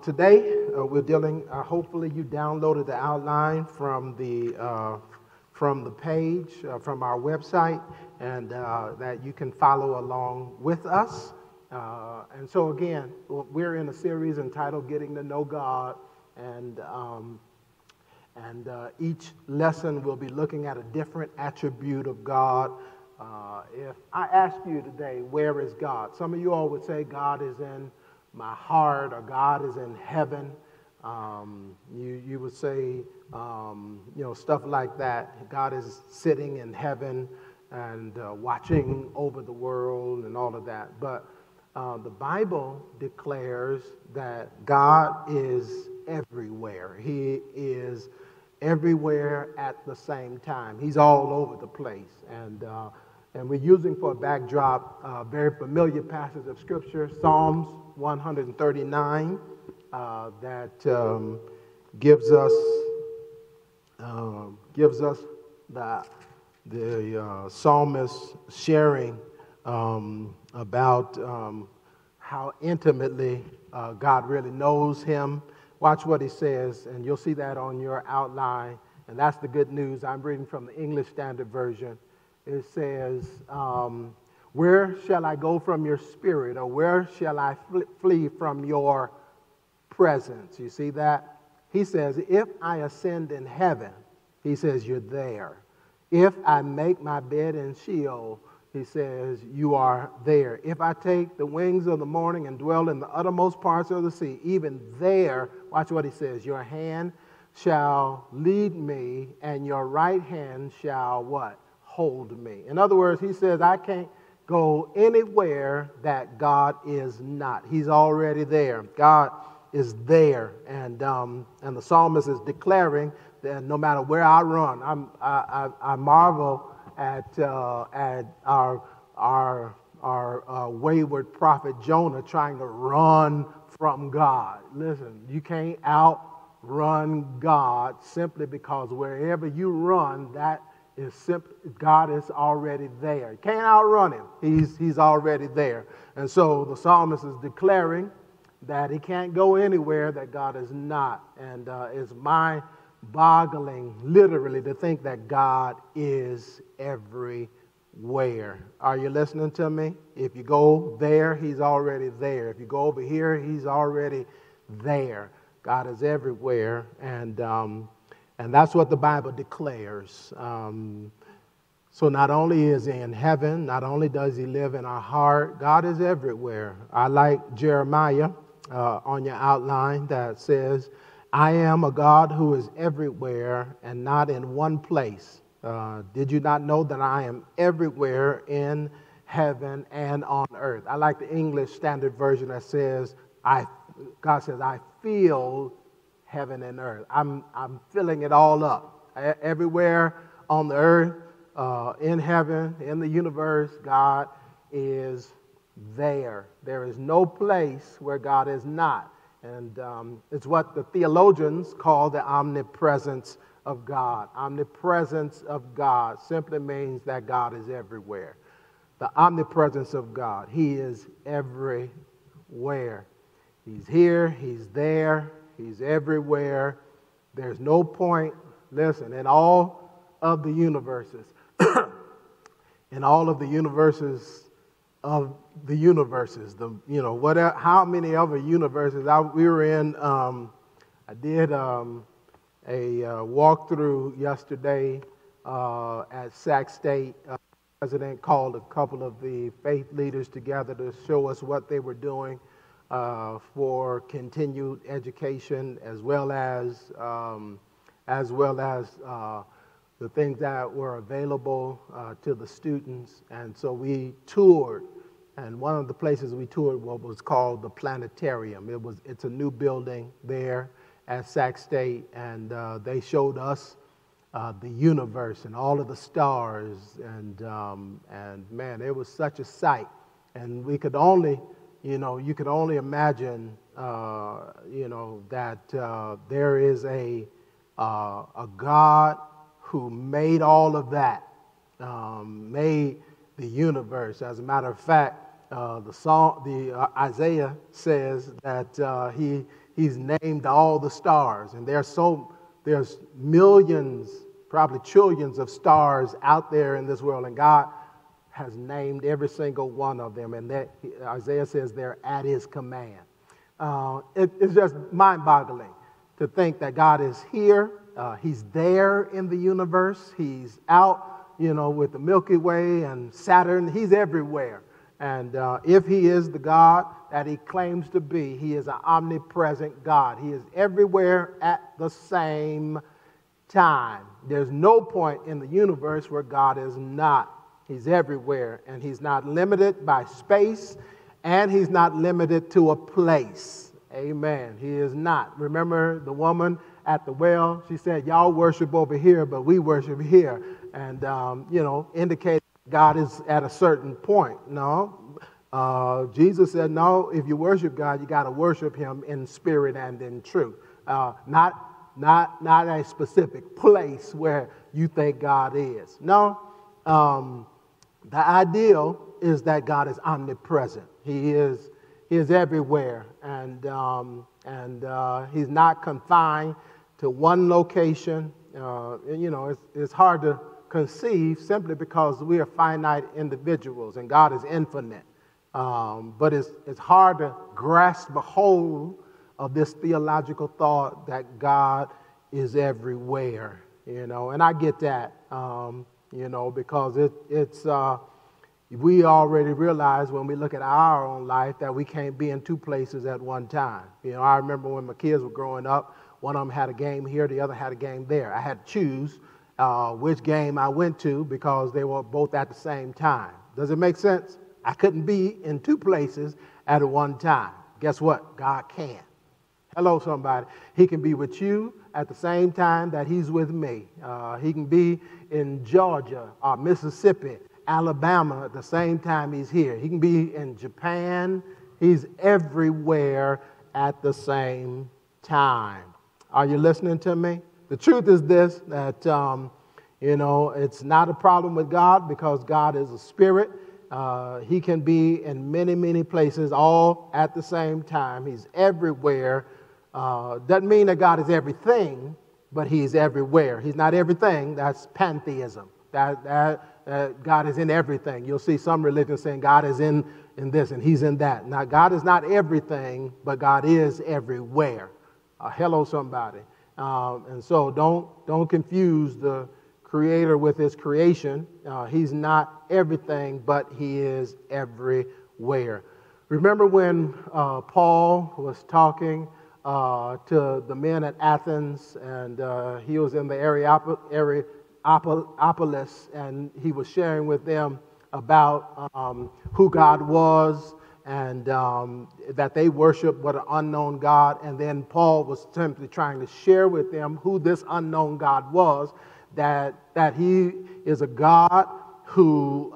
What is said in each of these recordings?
Today, we're dealing. Hopefully, you downloaded the outline from the page from our website, and that you can follow along with us. And so, again, we're in a series entitled "Getting to Know God," and each lesson will be looking at a different attribute of God. If I ask you today, where is God? Some of you all would say God is in my heart, or God is in heaven. You would say, stuff like that. God is sitting in heaven and watching over the world and all of that. But the Bible declares that God is everywhere. He is everywhere at the same time. He's all over the place. And we're using for a backdrop a very familiar passage of Scripture, Psalms 139, that gives us the psalmist sharing about how intimately God really knows him. Watch what he says, and you'll see that on your outline. And that's the good news. I'm reading from the English Standard Version. It says, where shall I go from your spirit, or where shall I flee from your presence? You see that? He says, if I ascend in heaven, he says, you're there. If I make my bed in Sheol, he says, you are there. If I take the wings of the morning and dwell in the uttermost parts of the sea, even there, watch what he says, your hand shall lead me, and your right hand shall what? Hold me. In other words, he says, I can't go anywhere that God is not. He's already there. God is there. And the psalmist is declaring that no matter where I run, I marvel at our wayward prophet Jonah trying to run from God. Listen, you can't outrun God simply because wherever you run, that is simply, God is already there. You can't outrun him. He's already there. And so the psalmist is declaring that he can't go anywhere that God is not. And it's mind-boggling, literally, to think that God is everywhere. Are you listening to me? If you go there, he's already there. If you go over here, he's already there. God is everywhere, and that's what the Bible declares. So not only is he in heaven, not only does he live in our heart, God is everywhere. I like Jeremiah on your outline that says, I am a God who is everywhere and not in one place. Did you not know that I am everywhere in heaven and on earth? I like the English Standard Version that says, God says, I feel heaven and earth. I'm filling it all up. Everywhere on the earth, in heaven, in the universe, God is there. There is no place where God is not. And it's what the theologians call the omnipresence of God. Omnipresence of God simply means that God is everywhere. The omnipresence of God. He is everywhere. He's here. He's there. He's everywhere. There's no point, listen, in all of the universes, how many other universes? We were in, I did a walkthrough yesterday at Sac State. The president called a couple of the faith leaders together to show us what they were doing for continued education, as well as the things that were available to the students. And so we toured, and one of the places we toured was called the Planetarium. It's a new building there at Sac State, and they showed us the universe and all of the stars, and man, it was such a sight. And we could only, you could only imagine, that there is a God who made all of that, made the universe. As a matter of fact, Isaiah says that he He's named all the stars, and there's millions, probably trillions of stars out there in this world, and God has named every single one of them, and that Isaiah says they're at his command. It's just mind-boggling to think that God is here. He's there in the universe. He's out, with the Milky Way and Saturn. He's everywhere. And if he is the God that he claims to be, he is an omnipresent God. He is everywhere at the same time. There's no point in the universe where God is not. He's everywhere, and he's not limited by space, and he's not limited to a place. Amen. He is not. Remember the woman at the well? She said, y'all worship over here, but we worship here. And, indicate God is at a certain point. No. Jesus said, no, if you worship God, you got to worship him in spirit and in truth. Not a specific place where you think God is. No. The ideal is that God is omnipresent. He is everywhere, and he's not confined to one location. It's hard to conceive simply because we are finite individuals and God is infinite. But it's hard to grasp the whole of this theological thought that God is everywhere. And I get that. Because it's we already realize when we look at our own life that we can't be in two places at one time. I remember when my kids were growing up, one of them had a game here, the other had a game there. I had to choose which game I went to because they were both at the same time. Does it make sense? I couldn't be in two places at one time. Guess what? God can. Hello, somebody. He can be with you at the same time that he's with me. He can be in Georgia or Mississippi, Alabama at the same time he's here. He can be in Japan. He's everywhere at the same time. Are you listening to me? The truth is this, that, it's not a problem with God because God is a spirit. He can be in many, many places all at the same time. He's everywhere. Doesn't mean that God is everything, but he's everywhere. He's not everything. That's pantheism. That God is in everything. You'll see some religions saying God is in this and he's in that. Now, God is not everything, but God is everywhere. Hello, somebody. And so don't confuse the Creator with his creation. He's not everything, but he is everywhere. Remember when Paul was talking to the men at Athens, and he was in the Areopagus, and he was sharing with them about who God was, and that they worship what an unknown God. And then Paul was simply trying to share with them who this unknown God was, that he is a God who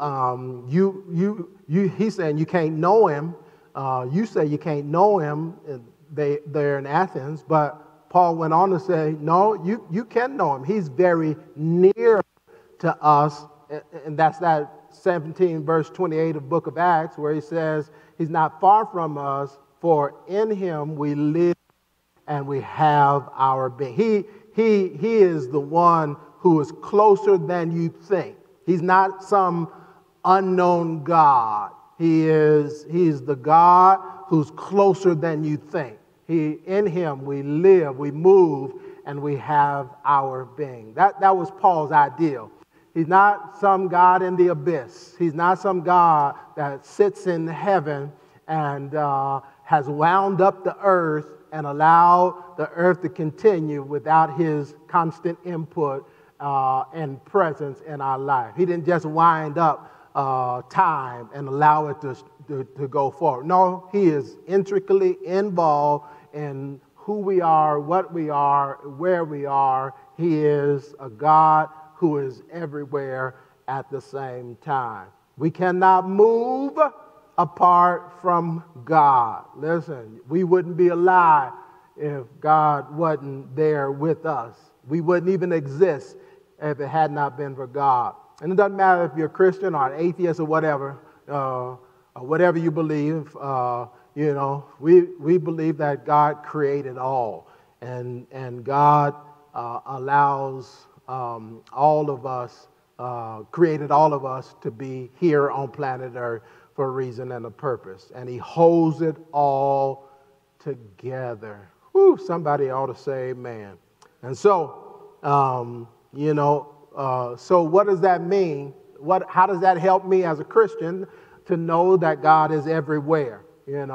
he's saying you can't know him. You say you can't know him. They're in Athens, but Paul went on to say, no, you can know him. He's very near to us, and that's that 17 verse 28 of the book of Acts, where he says he's not far from us, for in him we live and we have our being. He is the one who is closer than you think. He's not some unknown God. He's the God who's closer than you think. In him we live, we move, and we have our being. That was Paul's ideal. He's not some God in the abyss. He's not some God that sits in heaven and has wound up the earth and allowed the earth to continue without his constant input and presence in our life. He didn't just wind up time and allow it to go forward. No, he is intricately involved in who we are, what we are, where we are. He is a God who is everywhere at the same time. We cannot move apart from God. Listen, we wouldn't be alive if God wasn't there with us. We wouldn't even exist if it had not been for God. And it doesn't matter if you're a Christian or an atheist or whatever you believe. we believe that God created all, and God allows all of us, created all of us to be here on planet Earth for a reason and a purpose, and He holds it all together. Whew, somebody ought to say amen. And so, so what does that mean? How does that help me as a Christian to know that God is everywhere?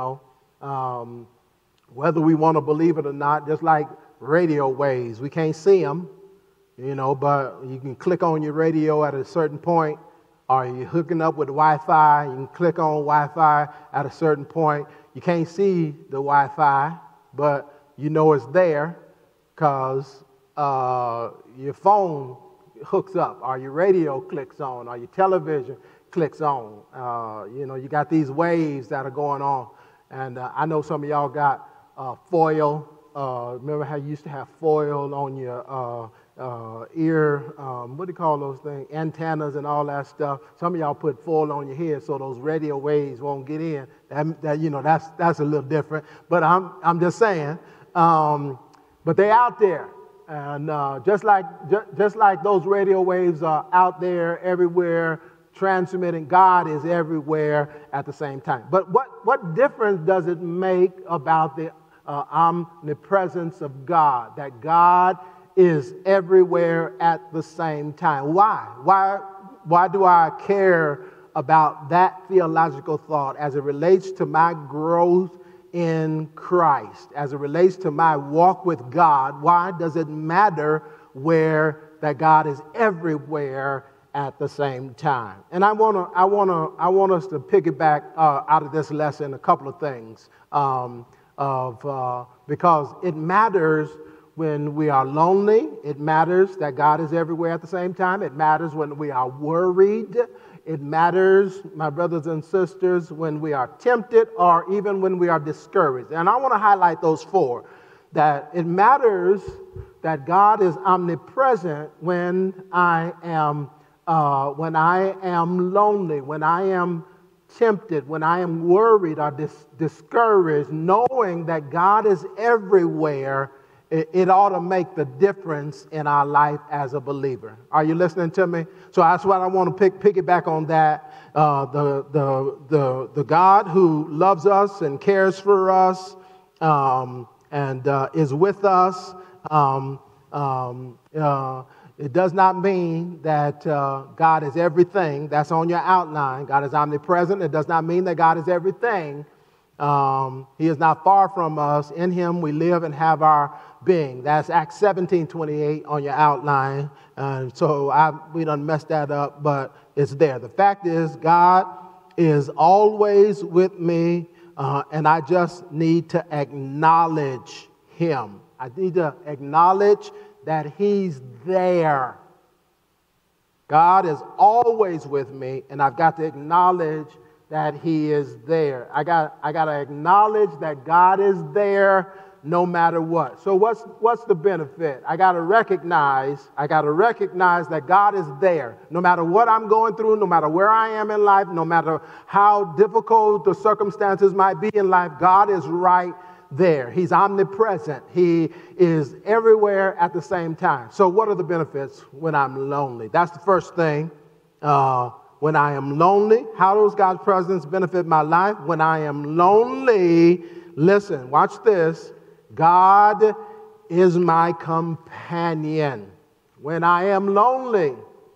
Whether we want to believe it or not, just like radio waves, we can't see them, but you can click on your radio at a certain point, or you're hooking up with Wi-Fi, you can click on Wi-Fi at a certain point. You can't see the Wi-Fi, but you know it's there because your phone hooks up, or your radio clicks on, or your television clicks on. You got these waves that are going on. And I know some of y'all got foil. Remember how you used to have foil on your ear, what do you call those things? Antennas and all that stuff. Some of y'all put foil on your head so those radio waves won't get in. That's a little different. But I'm just saying. But they're out there. And just like those radio waves are out there everywhere, transmitting, God is everywhere at the same time. But what difference does it make about the omnipresence of God, that God is everywhere at the same time? Why do I care about that theological thought as it relates to my growth in Christ, as it relates to my walk with God? Why does it matter that God is everywhere at the same time? And I want us to piggyback out of this lesson a couple of things, because it matters when we are lonely. It matters that God is everywhere at the same time. It matters when we are worried. It matters, my brothers and sisters, when we are tempted or even when we are discouraged. And I want to highlight those four. That it matters that God is omnipresent when I am lonely, when I am tempted, when I am worried or discouraged. Knowing that God is everywhere, it ought to make the difference in our life as a believer. Are you listening to me? So that's what I want to piggyback on that. The God who loves us and cares for us and is with us. It does not mean that God is everything. That's on your outline. God is omnipresent. It does not mean that God is everything. He is not far from us. In Him we live and have our being. That's Acts 17:28 on your outline. So we done messed that up, but it's there. The fact is, God is always with me, and I just need to acknowledge Him. I need to acknowledge that He's there. God is always with me, and I've got to acknowledge that He is there. I got to acknowledge that God is there no matter what. So what's the benefit? I got to recognize that God is there. No matter what I'm going through, no matter where I am in life, no matter how difficult the circumstances might be in life, God is right there. He's omnipresent. He is everywhere at the same time. So what are the benefits when I'm lonely? That's the first thing. When I am lonely, how does God's presence benefit my life? When I am lonely, listen, watch this. God is my companion. When I am lonely,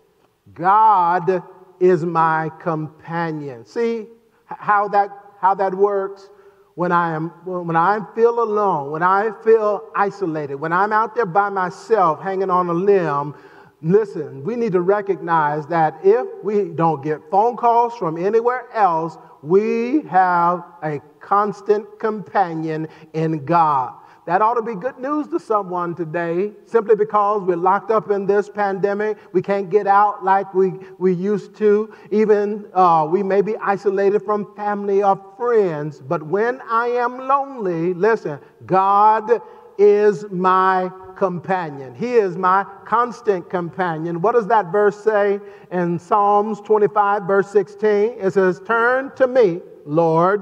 God is my companion. See how that works? When I feel alone, when I feel isolated, when I'm out there by myself hanging on a limb, listen, we need to recognize that if we don't get phone calls from anywhere else, we have a constant companion in God. That ought to be good news to someone today, simply because we're locked up in this pandemic. We can't get out like we used to. Even we may be isolated from family or friends. But when I am lonely, listen, God is my companion. He is my constant companion. What does that verse say in Psalms 25, verse 16? It says, "Turn to me, Lord,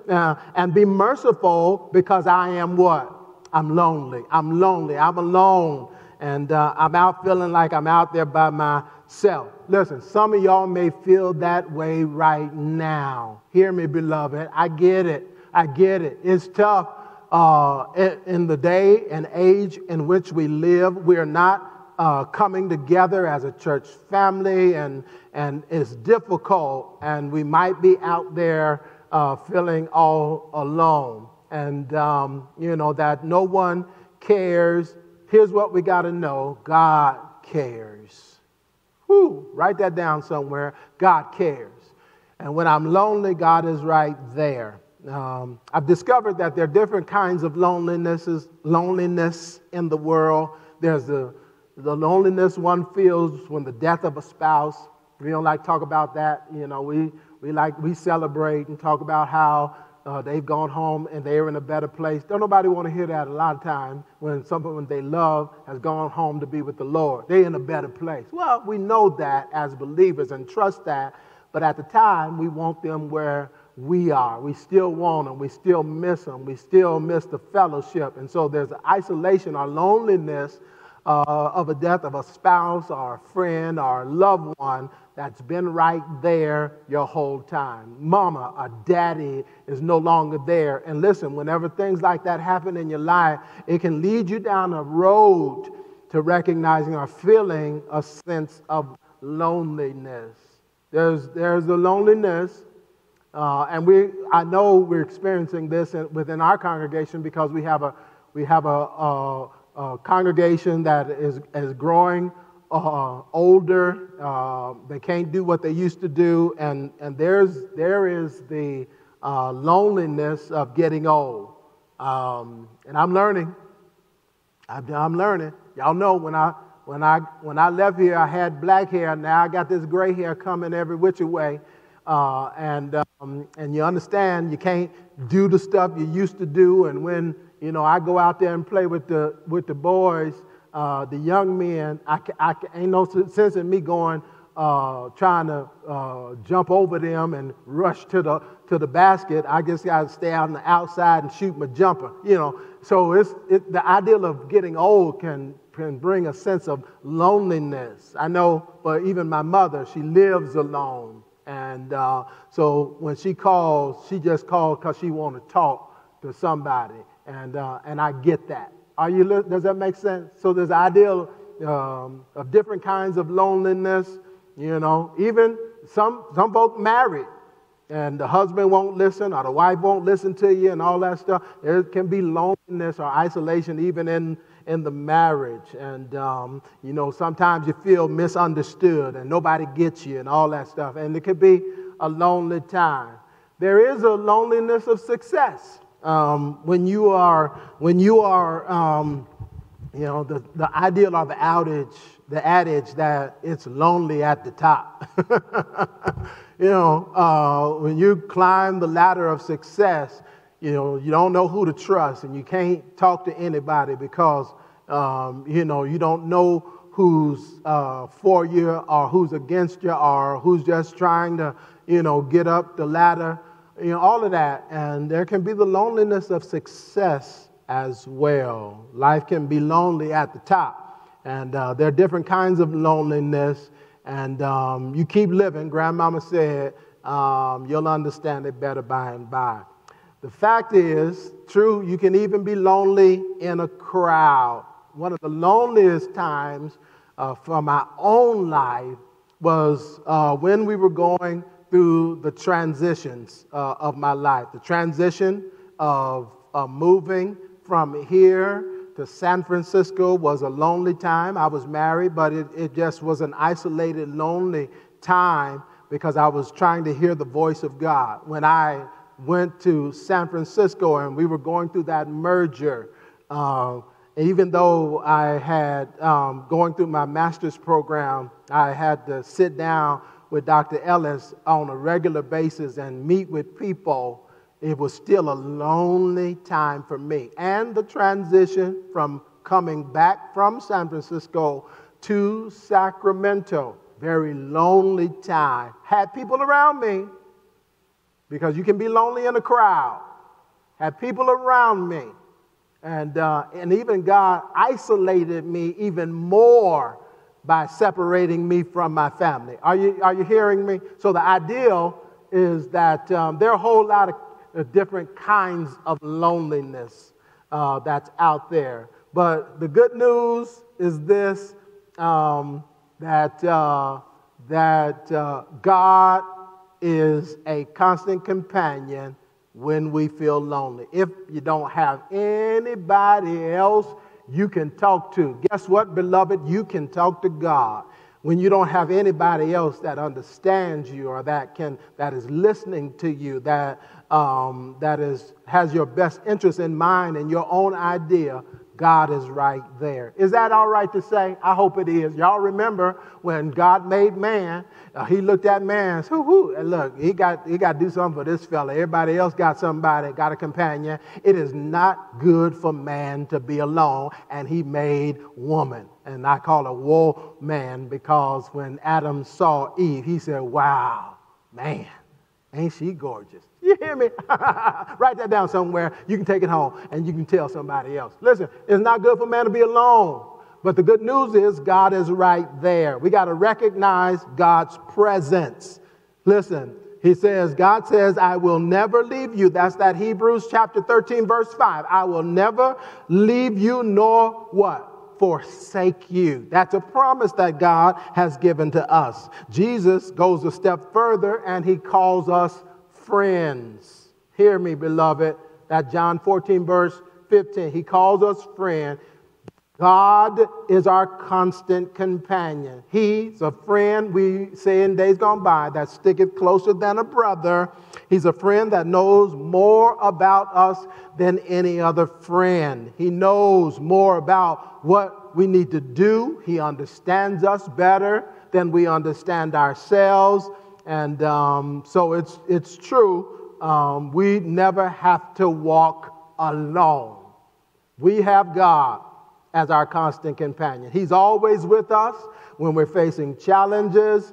And be merciful because I am what? I'm lonely. I'm lonely. I'm alone. And I'm out feeling like I'm out there by myself. Listen, some of y'all may feel that way right now. Hear me, beloved. I get it. I get it. It's tough in the day and age in which we live. We're not coming together as a church family, and it's difficult, and we might be out there feeling all alone, and that no one cares. Here's what we got to know: God cares. Whew, write that down somewhere. God cares. And when I'm lonely, God is right there. I've discovered that there are different kinds of loneliness in the world. There's the loneliness one feels when the death of a spouse. We don't like to talk about that. We celebrate and talk about how they've gone home and they're in a better place. Don't nobody want to hear that a lot of times when someone they love has gone home to be with the Lord. They're in a better place. Well, we know that as believers and trust that, but at the time we want them where we are. We still want them. We still miss them. We still miss the fellowship. And so there's an isolation or loneliness of a death of a spouse or a friend or a loved one that's been right there your whole time. Mama or daddy is no longer there. And listen, whenever things like that happen in your life, it can lead you down a road to recognizing or feeling a sense of loneliness. There's the loneliness, and I know we're experiencing this within our congregation because we have a congregation that is growing older. They can't do what they used to do, and there is the loneliness of getting old. And I'm learning. I'm learning. Y'all know when I left here, I had black hair. Now I got this gray hair coming every which way, and you understand you can't do the stuff you used to do. And when I go out there and play with the boys, the young men, I ain't no sense in me going trying to jump over them and rush to the basket. I just got to stay out on the outside and shoot my jumper. So the ideal of getting old can bring a sense of loneliness. I know, but even my mother, she lives alone, and so when she calls, she just calls because she want to talk to somebody. And I get that. Does that make sense? So there's the ideal of different kinds of loneliness. Even some folk married, and the husband won't listen or the wife won't listen to you and all that stuff. There can be loneliness or isolation even in the marriage. And sometimes you feel misunderstood and nobody gets you and all that stuff. And it could be a lonely time. There is a loneliness of success. When you are the ideal or the adage that it's lonely at the top. When you climb the ladder of success, you don't know who to trust, and you can't talk to anybody because you don't know who's for you or who's against you or who's just trying to get up the ladder. All of that. And there can be the loneliness of success as well. Life can be lonely at the top. And there are different kinds of loneliness. And you keep living. Grandmama said, you'll understand it better by and by. The fact is, true, you can even be lonely in a crowd. One of the loneliest times for my own life was when we were going through the transitions of my life. The transition of moving from here to San Francisco was a lonely time. I was married, but it just was an isolated, lonely time because I was trying to hear the voice of God. When I went to San Francisco and we were going through that merger, even though I had, going through my master's program, I had to sit down with Dr. Ellis on a regular basis and meet with people, it was still a lonely time for me. And the transition from coming back from San Francisco to Sacramento, very lonely time. Had people around me, because you can be lonely in a crowd, have people around me. And even God isolated me even more by separating me from my family. Are you hearing me? So the ideal is that there are a whole lot of different kinds of loneliness that's out there. But the good news is this, that God is a constant companion when we feel lonely. If you don't have anybody else you can talk to, guess what, beloved? You can talk to God. When you don't have anybody else that understands you or that is listening to you, that has your best interest in mind and your own idea, God is right there. Is that all right to say? I hope it is. Y'all remember when God made man, he looked at man, and look, he got to do something for this fella. Everybody else got somebody, got a companion. It is not good for man to be alone, and he made woman. And I call her woman because when Adam saw Eve, he said, wow, man, ain't she gorgeous? You hear me? Write that down somewhere. You can take it home and you can tell somebody else. Listen, it's not good for man to be alone. But the good news is God is right there. We got to recognize God's presence. Listen, God says, I will never leave you. That's that Hebrews chapter 13, verse 5. I will never leave you nor what? Forsake you. That's a promise that God has given to us. Jesus goes a step further and he calls us friends. Hear me, beloved. That John 14, verse 15. He calls us friend. God is our constant companion. He's a friend, we say in days gone by, that sticketh closer than a brother. He's a friend that knows more about us than any other friend. He knows more about what we need to do. He understands us better than we understand ourselves. And so it's true. We never have to walk alone. We have God as our constant companion. He's always with us when we're facing challenges.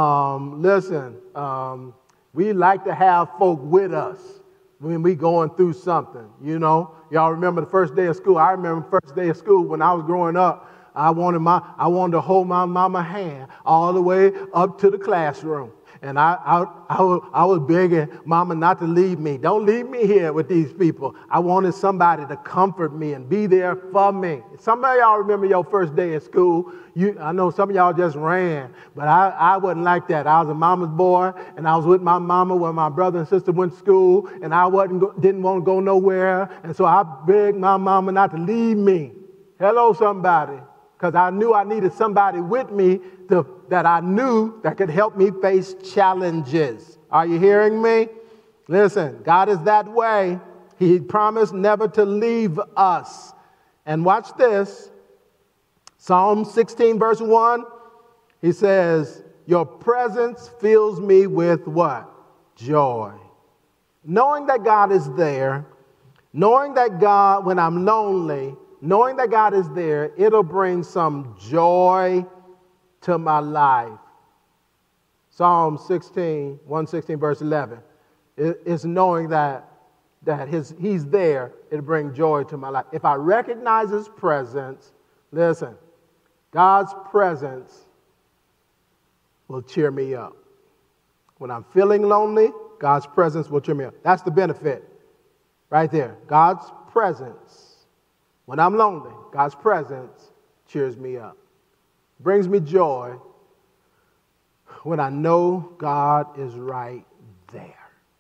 We like to have folk with us when we going through something, you know. Y'all remember the first day of school? I remember the first day of school when I was growing up. I wanted to hold my mama's hand all the way up to the classroom. And I was begging Mama not to leave me. Don't leave me here with these people. I wanted somebody to comfort me and be there for me. Some of y'all remember your first day at school. I know some of y'all just ran, but I wasn't like that. I was a mama's boy, and I was with my mama when my brother and sister went to school, and I didn't want to go nowhere. And so I begged my mama not to leave me. Hello, somebody. Because I knew I needed somebody with me that I knew that could help me face challenges. Are you hearing me? Listen, God is that way. He promised never to leave us. And watch this. Psalm 16, verse 1, he says, your presence fills me with what? Joy. Knowing that God is there, knowing that God, when I'm lonely, knowing that God is there, it'll bring some joy to my life. Psalm 116, verse 11. It's knowing that He's there, it'll bring joy to my life. If I recognize His presence, listen, God's presence will cheer me up. When I'm feeling lonely, God's presence will cheer me up. That's the benefit right there. God's presence. When I'm lonely, God's presence cheers me up. Brings me joy when I know God is right there.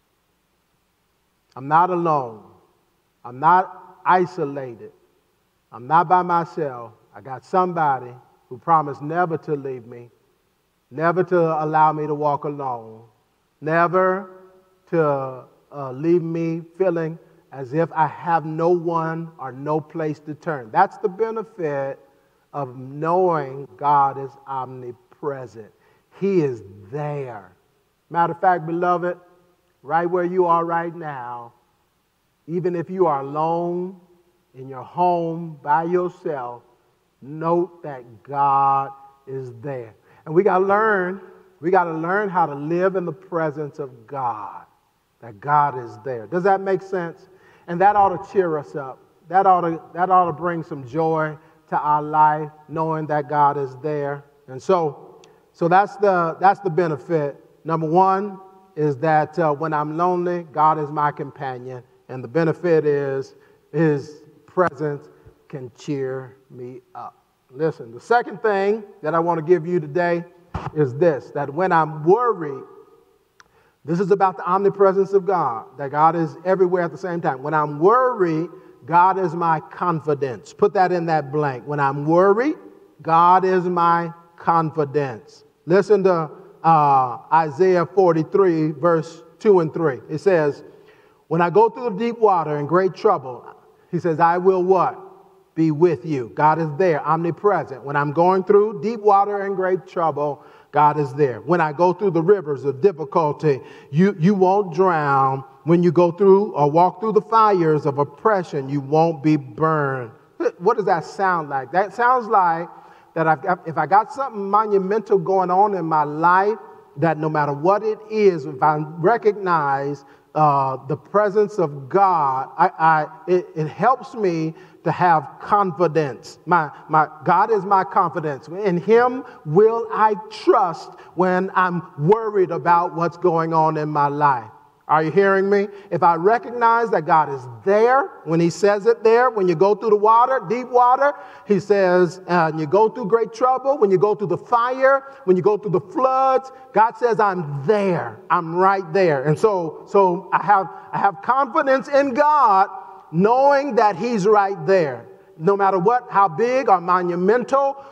I'm not alone. I'm not isolated. I'm not by myself. I got somebody who promised never to leave me, never to allow me to walk alone, never to leave me feeling as if I have no one or no place to turn. That's the benefit of knowing God is omnipresent. He is there. Matter of fact, beloved, right where you are right now, even if you are alone in your home by yourself, note that God is there. And we got to learn how to live in the presence of God. that God is there. Does that make sense? And that ought to cheer us up. That ought to bring some joy to our life, knowing that God is there. And so that's the benefit. Number one is that when I'm lonely, God is my companion. And the benefit is his presence can cheer me up. Listen, the second thing that I want to give you today is this, that when I'm worried, this is about the omnipresence of God, that God is everywhere at the same time. When I'm worried, God is my confidence. Put that in that blank. When I'm worried, God is my confidence. Listen to Isaiah 43, verse 2 and 3. It says, when I go through the deep water and great trouble, he says, I will what? Be with you. God is there, omnipresent. When I'm going through deep water and great trouble, God is there. When I go through the rivers of difficulty, you won't drown. When you go through or walk through the fires of oppression, you won't be burned. What does that sound like? That sounds like that if I got something monumental going on in my life, that no matter what it is, if I recognize the presence of God, it helps me to have confidence. My God is my confidence. In him will I trust when I'm worried about what's going on in my life. Are you hearing me? If I recognize that God is there, when he says it there, when you go through the water, deep water, he says, you go through great trouble, when you go through the fire, when you go through the floods, God says, I'm there. I'm right there. And so I have confidence in God, knowing that he's right there. No matter what, how big or monumental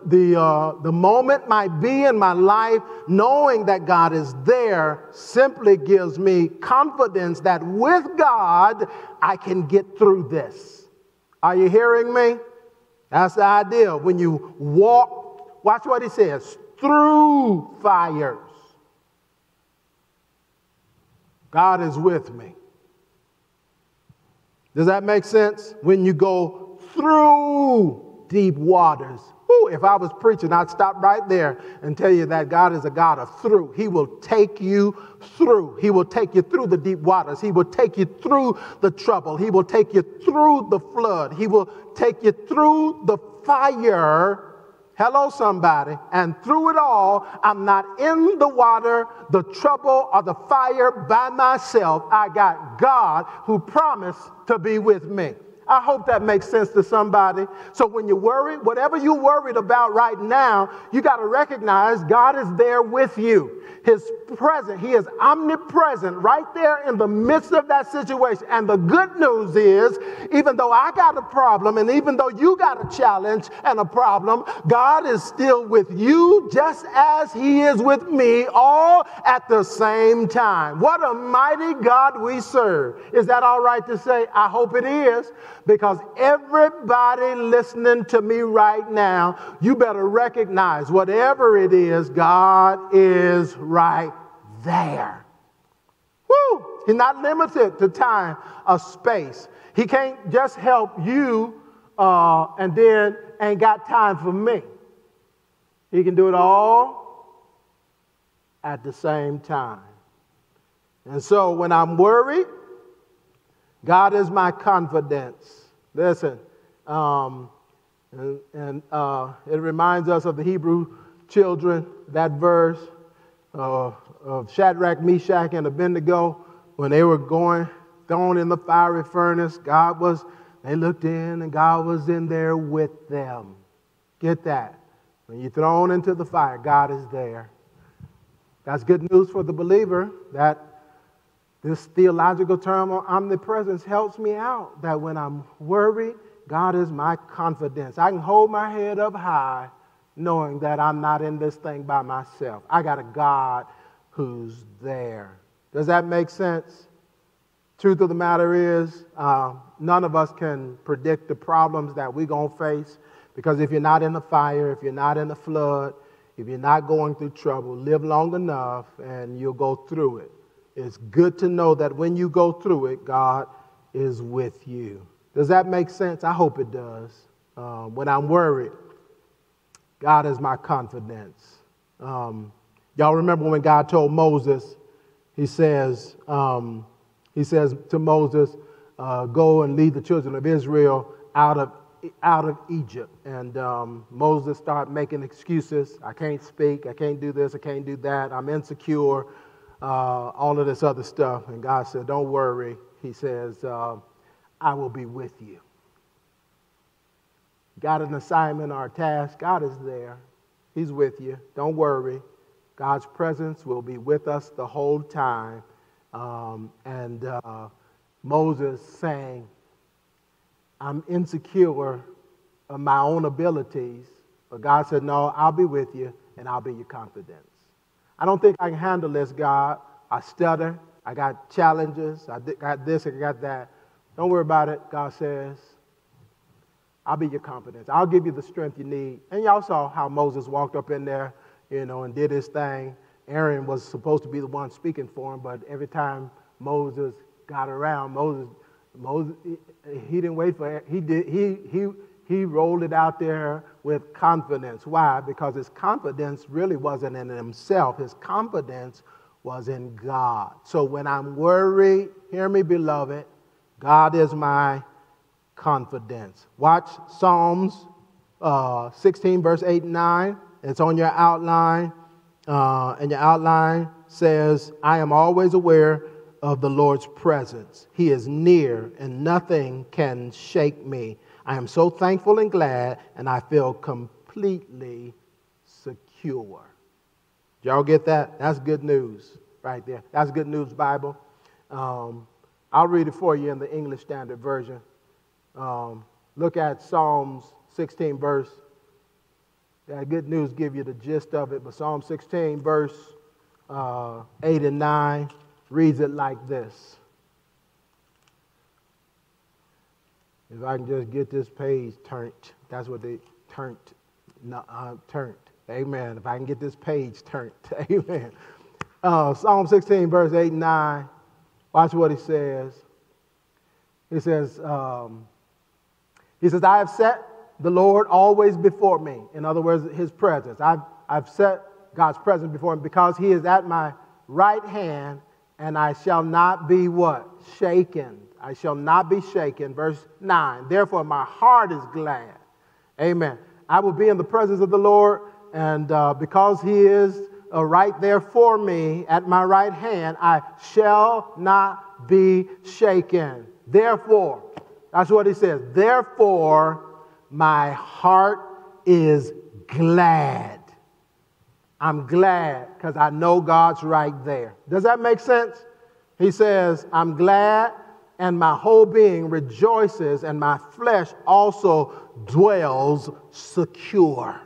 the moment might be in my life, knowing that God is there simply gives me confidence that with God, I can get through this. Are you hearing me? That's the idea. When you walk, watch what he says, through fires, God is with me. Does that make sense? When you go through deep waters. Ooh, if I was preaching, I'd stop right there and tell you that God is a God of through. He will take you through. He will take you through the deep waters. He will take you through the trouble. He will take you through the flood. He will take you through the fire. Hello, somebody. And through it all, I'm not in the water, the trouble, or the fire by myself. I got God who promised to be with me. I hope that makes sense to somebody. So when you worry, whatever you're worried about right now, you got to recognize God is there with you. His presence, he is omnipresent right there in the midst of that situation. And the good news is, even though I got a problem and even though you got a challenge and a problem, God is still with you just as he is with me, all at the same time. What a mighty God we serve. Is that all right to say? I hope it is. Because everybody listening to me right now, you better recognize whatever it is, God is right there. Woo! He's not limited to time or space. He can't just help you and then ain't got time for me. He can do it all at the same time. And so when I'm worried, God is my confidence. Listen, it reminds us of the Hebrew children, that verse of Shadrach, Meshach, and Abednego, when they were thrown in the fiery furnace. They looked in and God was in there with them. Get that? When you're thrown into the fire, God is there. That's good news for the believer, that this theological term of omnipresence helps me out, that when I'm worried, God is my confidence. I can hold my head up high knowing that I'm not in this thing by myself. I got a God who's there. Does that make sense? Truth of the matter is, none of us can predict the problems that we're going to face, because if you're not in the fire, if you're not in the flood, if you're not going through trouble, live long enough and you'll go through it. It's good to know that when you go through it, God is with you. Does that make sense? I hope it does. When I'm worried, God is my confidence. Y'all remember when God told Moses he says to Moses, go and lead the children of Israel out of Egypt. And Moses started making excuses. I can't speak. I can't do this. I can't do that. I'm insecure. All of this other stuff. And God said, don't worry. He says, I will be with you. Got an assignment or a task. God is there. He's with you. Don't worry. God's presence will be with us the whole time. Moses saying, I'm insecure of my own abilities, but God said, no, I'll be with you and I'll be your confidence. I don't think I can handle this, God. I stutter. I got challenges. I got this. I got that. Don't worry about it. God says, I'll be your confidence. I'll give you the strength you need. And y'all saw how Moses walked up in there, and did his thing. Aaron was supposed to be the one speaking for him, but every time Moses got around, Moses, he didn't wait for it. He rolled it out there with confidence. Why? Because his confidence really wasn't in himself. His confidence was in God. So when I'm worried, hear me, beloved, God is my confidence. Watch Psalms 16, verse 8 and 9. It's on your outline. And your outline says, I am always aware of the Lord's presence. He is near and nothing can shake me. I am so thankful and glad, and I feel completely secure. Did y'all get that? That's good news right there. That's good news, Bible. I'll read it for you in the English Standard Version. Look at Psalms 16, verse. That good news give you the gist of it, but Psalm 16, verse 8 and 9 reads it like this. If I can just get this page turned, that's what they turned. Amen. If I can get this page turned, amen. Psalm 16, verse 8 and 9. Watch what he says. He says, I have set the Lord always before me. In other words, his presence. I've set God's presence before me because he is at my right hand, and I shall not be what? Shaken. I shall not be shaken. Verse 9. Therefore, my heart is glad. Amen. I will be in the presence of the Lord, and because he is right there for me at my right hand, I shall not be shaken. Therefore, that's what he says. Therefore, my heart is glad. I'm glad because I know God's right there. Does that make sense? He says, I'm glad and my whole being rejoices and my flesh also dwells secure.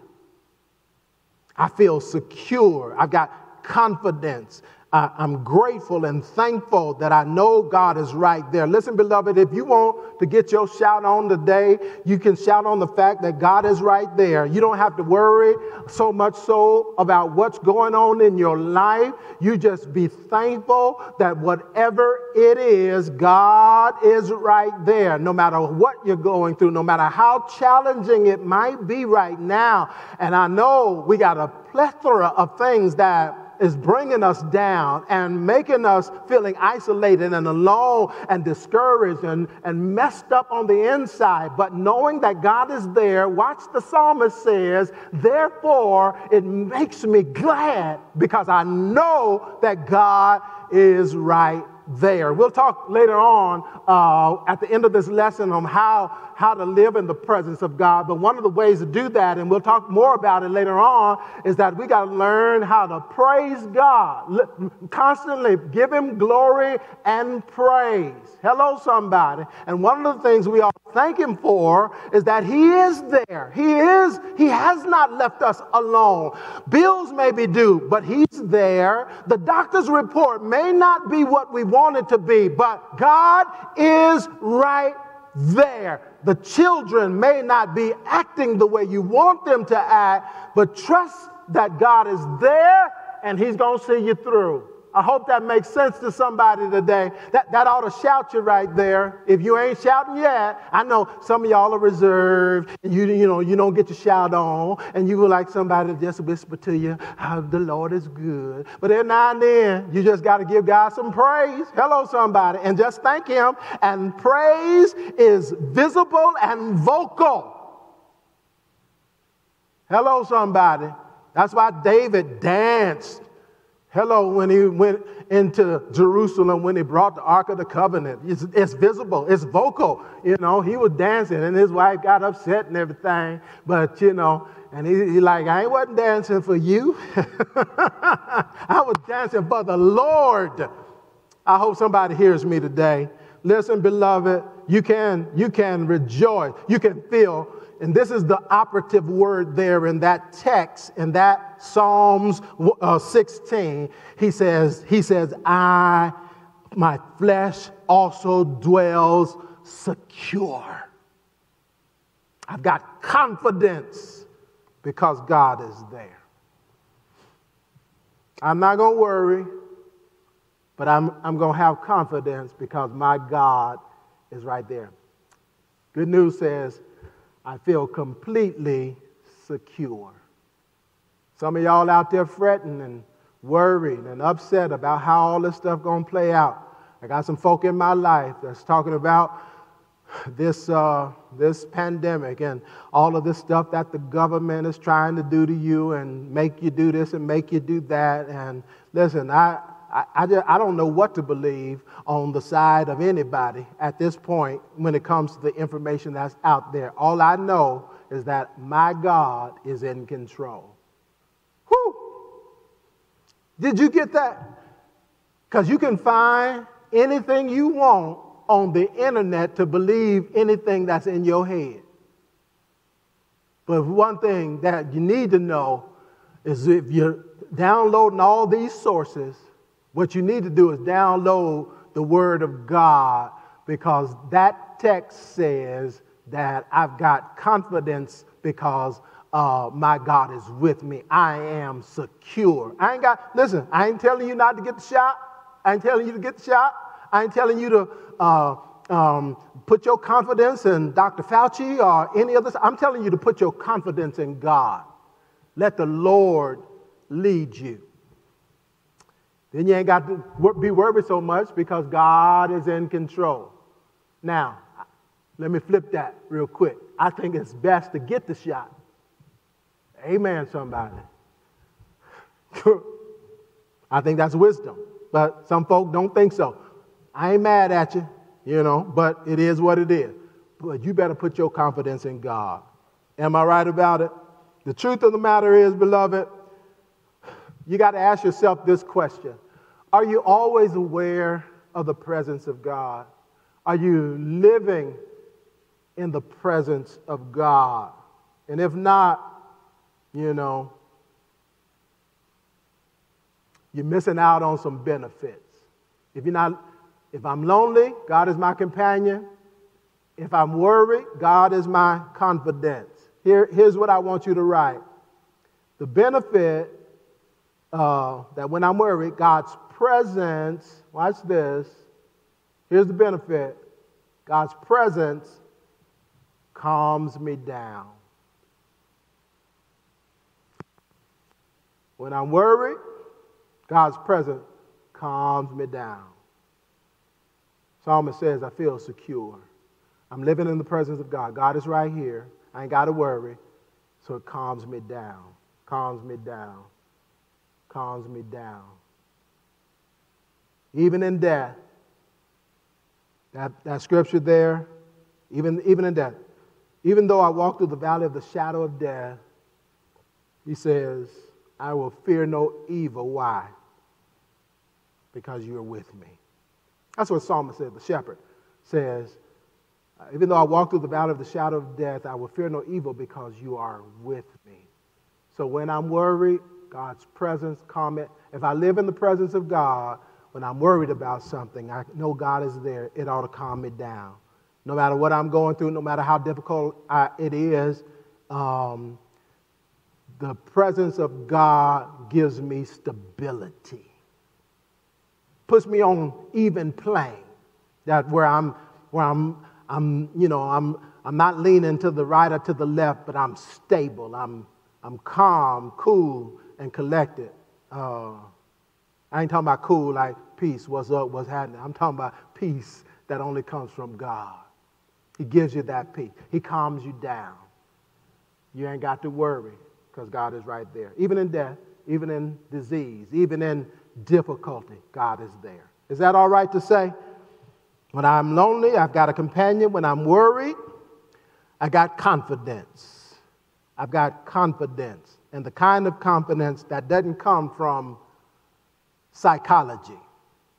I feel secure. I've got confidence. I'm grateful and thankful that I know God is right there. Listen, beloved, if you want to get your shout on today, you can shout on the fact that God is right there. You don't have to worry so much so about what's going on in your life. You just be thankful that whatever it is, God is right there. No matter what you're going through, no matter how challenging it might be right now. And I know we got a plethora of things that is bringing us down and making us feeling isolated and alone and discouraged and messed up on the inside. But knowing that God is there, watch the psalmist says, therefore it makes me glad because I know that God is right there. We'll talk later on at the end of this lesson on how to live in the presence of God. But one of the ways to do that, and we'll talk more about it later on, is that we got to learn how to praise God. Constantly give him glory and praise. Hello, somebody. And one of the things we all thank him for is that he is there. He has not left us alone. Bills may be due, but he's there. The doctor's report may not be what we want it to be, but God is right there. The children may not be acting the way you want them to act, but trust that God is there and he's going to see you through. I hope that makes sense to somebody today. That ought to shout you right there. If you ain't shouting yet, I know some of y'all are reserved and you don't get to shout on, and you would like somebody to just whisper to you how the Lord is good. But every now and then, you just got to give God some praise. Hello, somebody, and just thank him. And praise is visible and vocal. Hello, somebody. That's why David danced. Hello, when he went into Jerusalem, when he brought the Ark of the Covenant. It's visible, it's vocal. He was dancing and his wife got upset and everything. But, and he like, I wasn't dancing for you. I was dancing for the Lord. I hope somebody hears me today. Listen, beloved, you can rejoice. You can feel. And this is the operative word there in that text, in that Psalms 16. He says, my flesh also dwells secure. I've got confidence because God is there. I'm not going to worry, but I'm going to have confidence because my God is right there. Good news says, I feel completely secure. Some of y'all out there fretting and worried and upset about how all this stuff going to play out. I got some folk in my life that's talking about this pandemic and all of this stuff that the government is trying to do to you and make you do this and make you do that. And listen, I don't know what to believe on the side of anybody at this point when it comes to the information that's out there. All I know is that my God is in control. Whew! Did you get that? Because you can find anything you want on the internet to believe anything that's in your head. But one thing that you need to know is if you're downloading all these sources, what you need to do is download the Word of God, because that text says that I've got confidence because my God is with me. I am secure. I ain't telling you not to get the shot. I ain't telling you to get the shot. I ain't telling you to put your confidence in Dr. Fauci or any other. I'm telling you to put your confidence in God. Let the Lord lead you. Then you ain't got to be worried so much because God is in control. Now, let me flip that real quick. I think it's best to get the shot. Amen, somebody. I think that's wisdom, but some folk don't think so. I ain't mad at you, but it is what it is. But you better put your confidence in God. Am I right about it? The truth of the matter is, beloved, you got to ask yourself this question. Are you always aware of the presence of God? Are you living in the presence of God? And if not, you're missing out on some benefits. If I'm lonely, God is my companion. If I'm worried, God is my confidence. Here's what I want you to write. The benefit that when I'm worried, God's presence, watch this. Here's the benefit. God's presence calms me down. When I'm worried, God's presence calms me down. Psalmist says, I feel secure. I'm living in the presence of God. God is right here. I ain't got to worry. So it calms me down, calms me down, calms me down. Even in death, that scripture there, even in death, even though I walk through the valley of the shadow of death, he says, I will fear no evil. Why? Because you're with me. That's what the psalmist said. The shepherd says, even though I walk through the valley of the shadow of death, I will fear no evil because you are with me. So when I'm worried, God's presence, comment. If I live in the presence of God, when I'm worried about something, I know God is there. It ought to calm me down. No matter what I'm going through, no matter how difficult it is, the presence of God gives me stability. puts me on even plane. That where I'm not leaning to the right or to the left, but I'm stable. I'm calm, cool, and collected. I ain't talking about cool like peace, what's up, what's happening. I'm talking about peace that only comes from God. He gives you that peace. He calms you down. You ain't got to worry because God is right there. Even in death, even in disease, even in difficulty, God is there. Is that all right to say? When I'm lonely, I've got a companion. When I'm worried, I got confidence. I've got confidence. And the kind of confidence that doesn't come from psychology,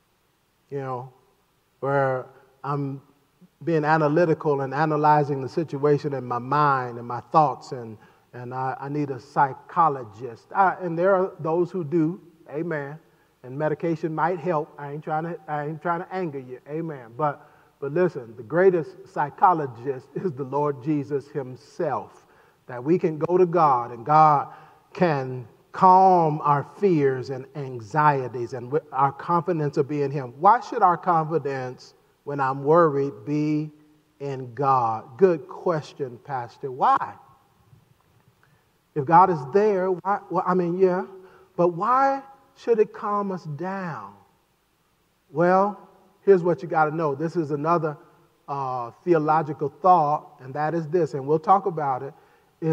where I'm being analytical and analyzing the situation in my mind and my thoughts, and I need a psychologist. And there are those who do, amen. And medication might help. I ain't trying to anger you, amen. But listen, the greatest psychologist is the Lord Jesus himself. That we can go to God and God can calm our fears and anxieties and our confidence will be in him. Why should our confidence when I'm worried be in God? Good question, Pastor. Why? If God is there, why? Well, yeah, but why should it calm us down? Well, here's what you got to know. This is another theological thought, and that is this, and we'll talk about it.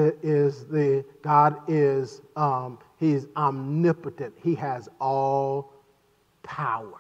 God is he's omnipotent. He has all power.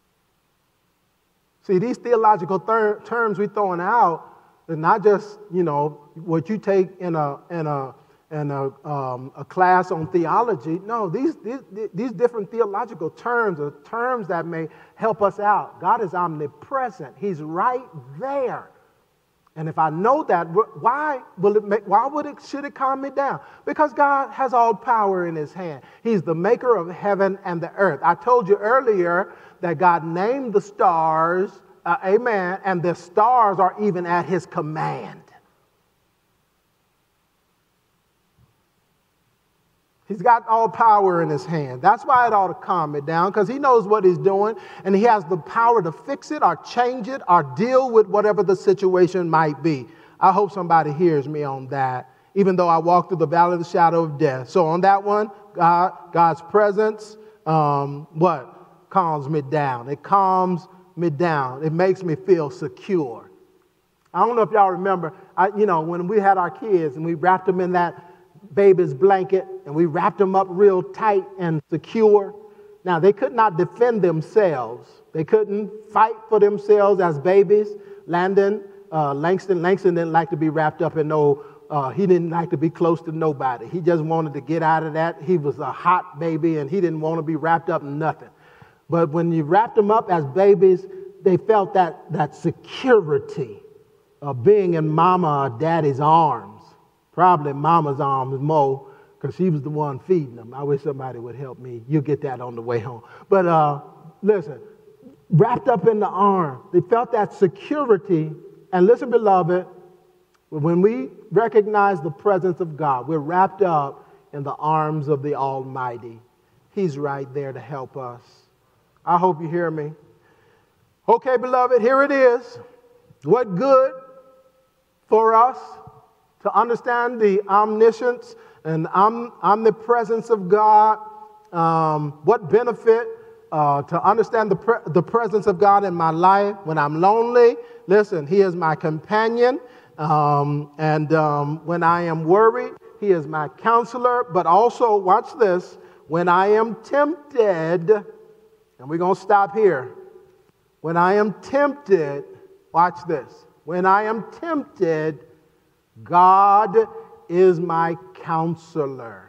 See, these theological terms we're throwing out are not just what you take in a class on theology. No, these different theological terms are terms that may help us out. God is omnipresent. He's right there. And if I know that, should it calm me down? Because God has all power in his hand. He's the maker of heaven and the earth. I told you earlier that God named the stars, amen, and the stars are even at his command. He's got all power in his hand. That's why it ought to calm me down, because he knows what he's doing, and he has the power to fix it or change it or deal with whatever the situation might be. I hope somebody hears me on that, even though I walk through the valley of the shadow of death. So on that one, God's presence, calms me down. It calms me down. It makes me feel secure. I don't know if y'all remember, when we had our kids and we wrapped them in that baby's blanket and we wrapped them up real tight and secure. Now, they could not defend themselves. They couldn't fight for themselves as babies. Langston didn't like to be wrapped up in he didn't like to be close to nobody. He just wanted to get out of that. He was a hot baby and he didn't want to be wrapped up in nothing. But when you wrapped them up as babies, they felt that security of being in mama or daddy's arms. Probably mama's arms more, because she was the one feeding them. I wish somebody would help me. You'll get that on the way home. But listen, wrapped up in the arm, they felt that security. And listen, beloved, when we recognize the presence of God, we're wrapped up in the arms of the Almighty. He's right there to help us. I hope you hear me. Okay, beloved, here it is. What good for us to understand the omniscience and omnipresence of God? What benefit to understand the presence of God in my life when I'm lonely? Listen, he is my companion. And when I am worried, he is my counselor. But also, watch this, when I am tempted, and we're going to stop here. When I am tempted, watch this. When I am tempted, God is my counselor.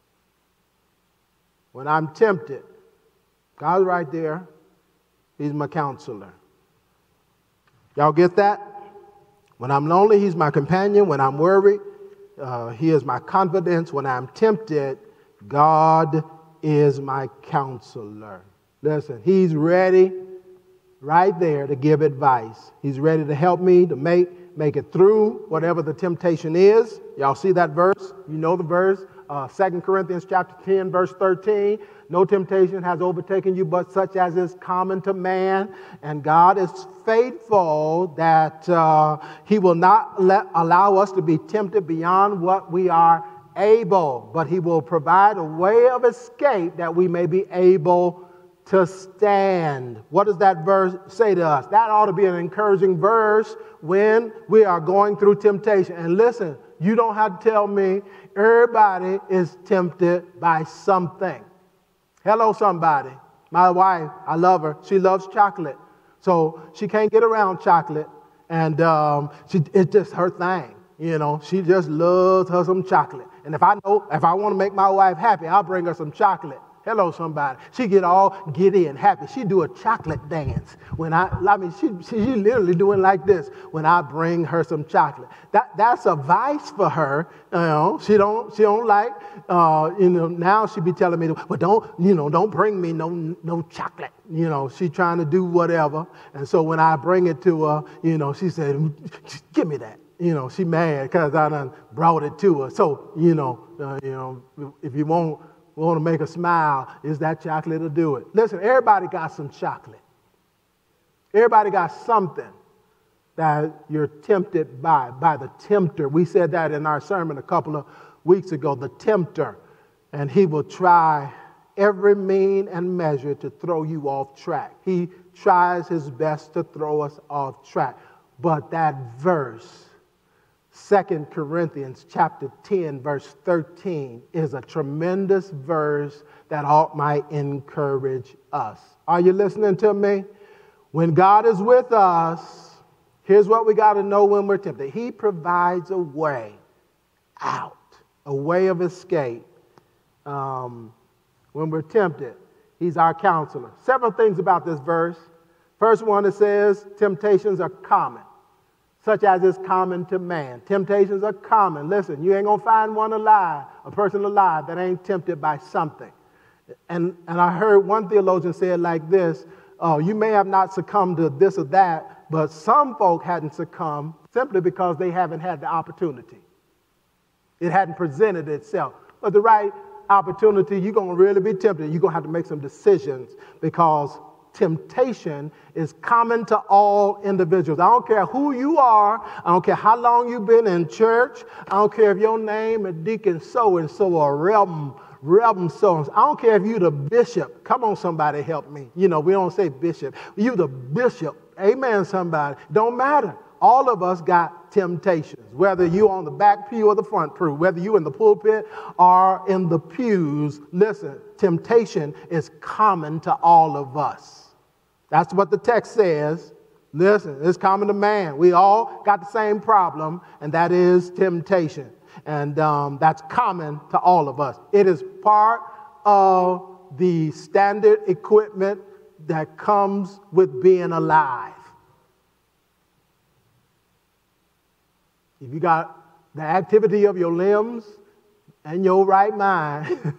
When I'm tempted, God's right there. He's my counselor. Y'all get that? When I'm lonely, he's my companion. When I'm worried, he is my confidence. When I'm tempted, God is my counselor. Listen, he's ready right there to give advice. He's ready to help me to make it through whatever the temptation is. Y'all see that verse? You know the verse. 2 Corinthians chapter 10, verse 13. No temptation has overtaken you but such as is common to man. And God is faithful that he will not allow us to be tempted beyond what we are able, but he will provide a way of escape that we may be able to stand. What does that verse say to us? That ought to be an encouraging verse when we are going through temptation. And listen, you don't have to tell me everybody is tempted by something. Hello, somebody. My wife, I love her. She loves chocolate. So she can't get around chocolate. And it's just her thing. You know, she just loves her some chocolate. And if I want to make my wife happy, I'll bring her some chocolate. Hello, somebody. She get all giddy and happy. She do a chocolate dance when she literally doing like this when I bring her some chocolate. That's a vice for her. You know, she don't like. Now she be telling me, well, don't bring me no chocolate. You know, she trying to do whatever. And so when I bring it to her, she said, give me that. You know, she mad because I done brought it to her. So if you want to make her smile, is that chocolate to do it? Listen, everybody got some chocolate. Everybody got something that you're tempted by the tempter. We said that in our sermon a couple of weeks ago, the tempter. And he will try every mean and measure to throw you off track. He tries his best to throw us off track. But that verse, 2 Corinthians chapter 10, verse 13, is a tremendous verse that might encourage us. Are you listening to me? When God is with us, here's what we got to know when we're tempted. He provides a way out, a way of escape. When we're tempted, he's our counselor. Several things about this verse. First one, it says temptations are common, such as is common to man. Temptations are common. Listen, you ain't going to find a person alive that ain't tempted by something. And I heard one theologian say it like this, you may have not succumbed to this or that, but some folk hadn't succumbed simply because they haven't had the opportunity. It hadn't presented itself. But the right opportunity, you're going to really be tempted. You're going to have to make some decisions because temptation is common to all individuals. I don't care who you are. I don't care how long you've been in church. I don't care if your name is Deacon so-and-so or Reverend so-and-so. I don't care if you're the bishop. Come on, somebody help me. We don't say bishop. You the bishop. Amen, somebody. Don't matter. All of us got temptations, whether you on the back pew or the front pew, whether you in the pulpit or in the pews. Listen, temptation is common to all of us. That's what the text says. Listen, it's common to man. We all got the same problem, and that is temptation. And that's common to all of us. It is part of the standard equipment that comes with being alive. If you got the activity of your limbs and your right mind,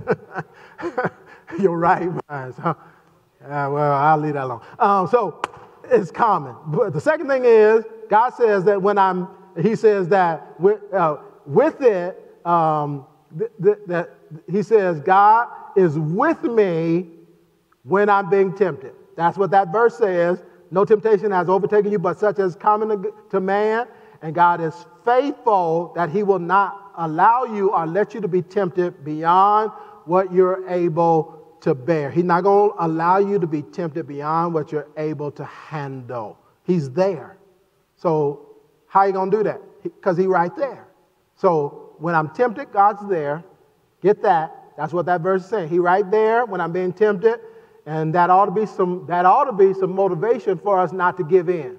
your right mind. So, well, I'll leave that alone. So it's common. But the second thing is, God says that He says that with it, that He says God is with me when I'm being tempted. That's what that verse says. No temptation has overtaken you, but such as common to man. And God is faithful that He will not allow you or let you to be tempted beyond what you're able to bear. He's not going to allow you to be tempted beyond what you're able to handle. He's there. So how are you going to do that? Because He's right there. So when I'm tempted, God's there. Get that. That's what that verse is saying. He's right there when I'm being tempted. And that ought to be some motivation for us not to give in.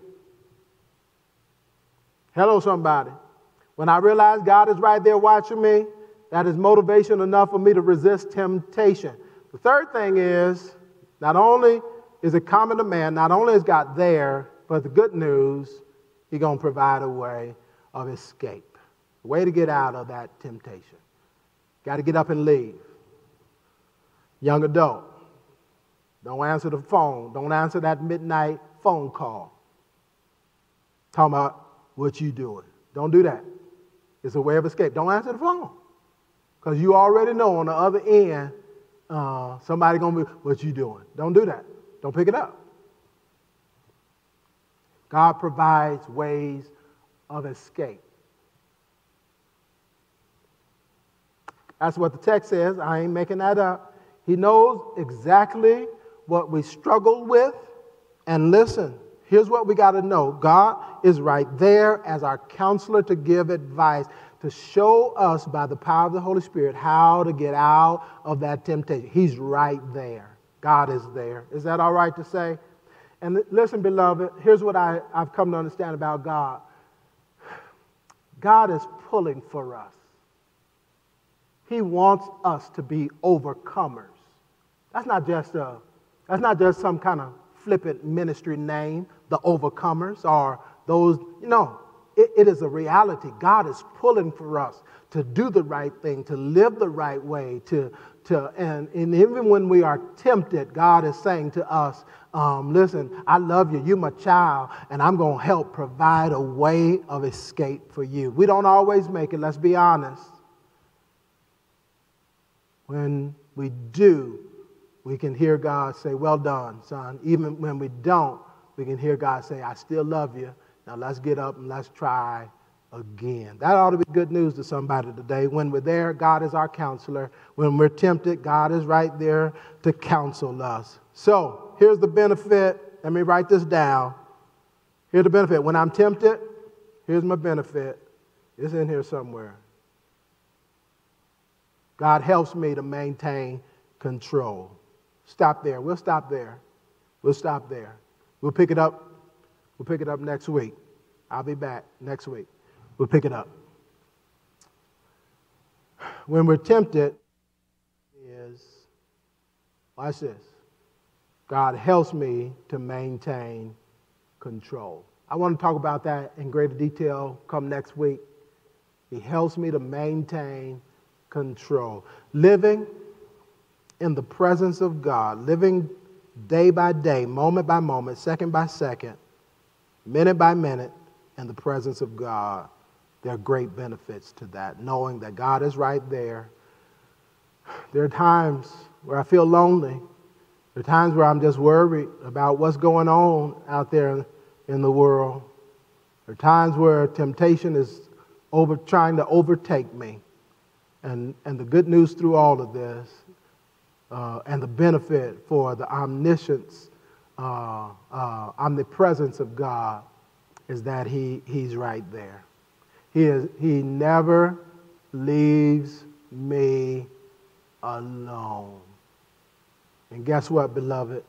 Hello, somebody. When I realize God is right there watching me, that is motivation enough for me to resist temptation. The third thing is, not only is it common to man, not only is God there, but the good news, He's going to provide a way of escape, a way to get out of that temptation. Got to get up and leave. Young adult, don't answer the phone. Don't answer that midnight phone call. Talking about what you doing. Don't do that. It's a way of escape. Don't answer the phone. Because you already know on the other end, somebody going to be, what you doing? Don't do that. Don't pick it up. God provides ways of escape. That's what the text says. I ain't making that up. He knows exactly what we struggle with. And listen, here's what we got to know. God is right there as our counselor to give advice, to show us by the power of the Holy Spirit how to get out of that temptation. He's right there. God is there. Is that all right to say? And listen, beloved, here's what I've come to understand about God. God is pulling for us. He wants us to be overcomers. That's not just some kind of flippant ministry name, the overcomers, or those, it is a reality. God is pulling for us to do the right thing, to live the right way, and even when we are tempted, God is saying to us, listen, I love you, you're my child, and I'm going to help provide a way of escape for you. We don't always make it, let's be honest. When we do, we can hear God say, well done, son. Even when we don't, we can hear God say, I still love you. Now let's get up and let's try again. That ought to be good news to somebody today. When we're there, God is our counselor. When we're tempted, God is right there to counsel us. So here's the benefit. Let me write this down. Here's the benefit. When I'm tempted, here's my benefit. It's in here somewhere. God helps me to maintain control. Stop there. We'll stop there. We'll stop there. We'll pick it up. We'll pick it up next week. I'll be back next week. We'll pick it up. When we're tempted, watch this. God helps me to maintain control. I want to talk about that in greater detail come next week. He helps me to maintain control. Living in the presence of God, living day by day, moment by moment, second by second, minute by minute in the presence of God. There are great benefits to that, knowing that God is right there. There are times where I feel lonely. There are times where I'm just worried about what's going on out there in the world. There are times where temptation is trying to overtake me. And the good news through all of this and the benefit for the omniscience, omnipresence of God is that He's right there. He never leaves me alone. And guess what, beloved?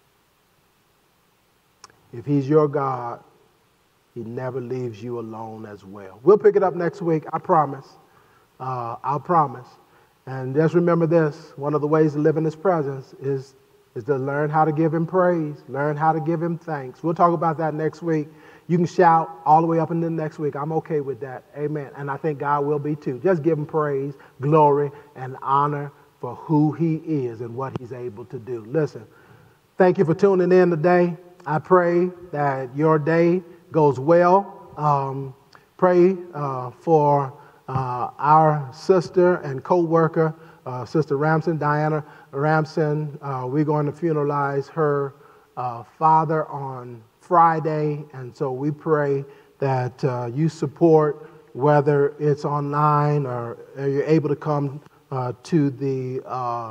If He's your God, He never leaves you alone as well. We'll pick it up next week, I promise. I'll promise. And just remember this, one of the ways to live in His presence is to learn how to give Him praise, learn how to give Him thanks. We'll talk about that next week. You can shout all the way up into next week. I'm okay with that. Amen. And I think God will be too. Just give Him praise, glory, and honor for who He is and what He's able to do. Listen, thank you for tuning in today. I pray that your day goes well. Pray for our sister and co-worker, Sister Ramson, Diana Ramson. We're going to funeralize her father on Friday, and so we pray that you support, whether it's online or you're able to come to the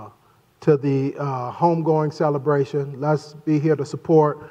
homegoing celebration. Let's be here to support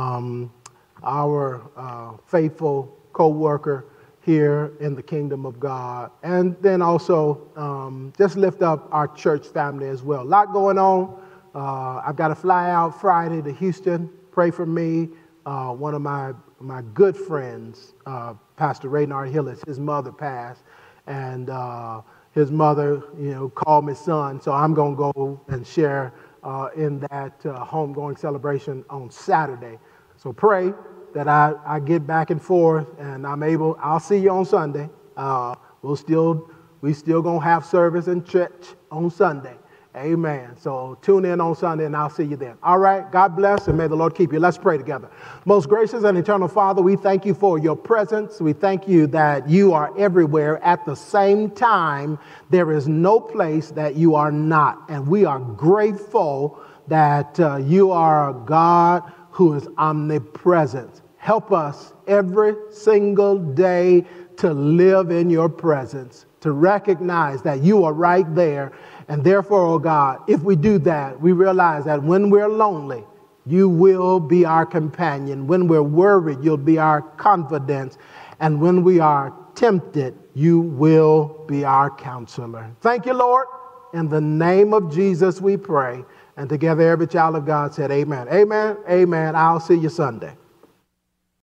our faithful co-worker here in the kingdom of God. And then also just lift up our church family as well. A lot going on. I've got to fly out Friday to Houston. Pray for me. One of my good friends, Pastor Raynard Hillis, his mother passed. And his mother, called me son. So I'm going to go and share in that homegoing celebration on Saturday. So pray that I get back and forth and I'll see you on Sunday. We still going to have service in church on Sunday. Amen. So tune in on Sunday and I'll see you then. All right. God bless and may the Lord keep you. Let's pray together. Most gracious and eternal Father, we thank you for your presence. We thank you that you are everywhere at the same time. There is no place that you are not. And we are grateful that you are a God who is omnipresent. Help us every single day to live in your presence, to recognize that you are right there. And therefore, oh God, if we do that, we realize that when we're lonely, you will be our companion. When we're worried, you'll be our confidence. And when we are tempted, you will be our counselor. Thank you, Lord. In the name of Jesus, we pray. And together, every child of God said, amen. Amen. Amen. I'll see you Sunday.